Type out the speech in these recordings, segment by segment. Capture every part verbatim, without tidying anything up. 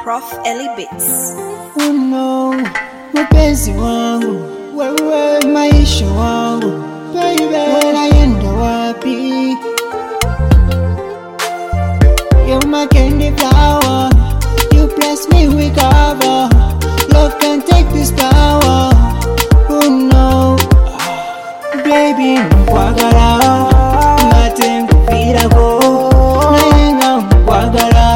Prof Ellie Beats. Oh no, mapenzi wangu, wewe maisha wangu, baby, unaenda wapi? You're my candy flower, you bless me with cover. Love can take this power. Oh no, baby, nkwagala, ngate nkufirako, naye nga nkwagala.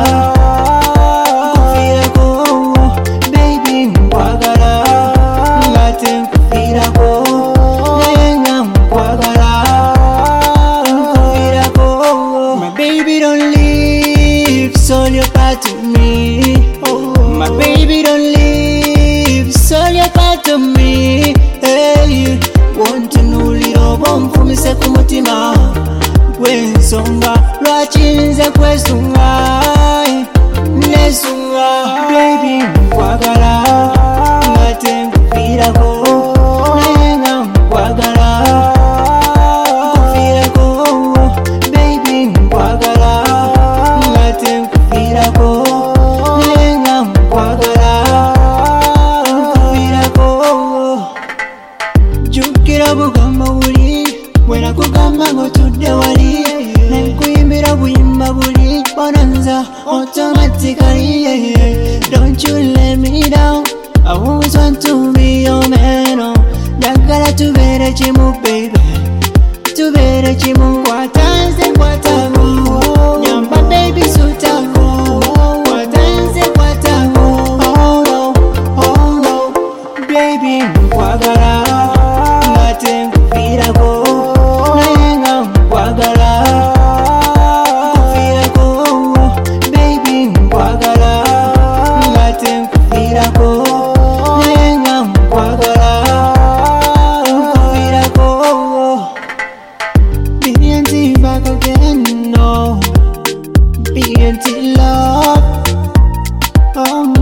All your part of me, oh, my baby don't leave. It's all your part of me. Hey, want to know little bomb for me se kumutima. Gwensonga, lwachinze kwesunga, nesunga. Baby, nkwagala, ngate nkufirako, naye nga nkwagala, nkufirako. Baby, nkwagala, ngate nkufirako. Jukira bugamba buli bwera kugamba ng'otudde wali, nenkuyimbira buyimba buli bonanza automatically. Don't you let me down, I always want to be your man. Oh, njagala tubeere kimu baby, tubeere kimu. Kwatanze kwatako, nyamba baby sutako. Kwatanze kwatako, oh no, oh no. Baby nkwagala, ngate nkufirako, naye nga nkwagala, nkufirako. Baby nkwagala, ngate nkufirako, naye nga nkwagala, nkufirako. B N T back again, no B N T love, oh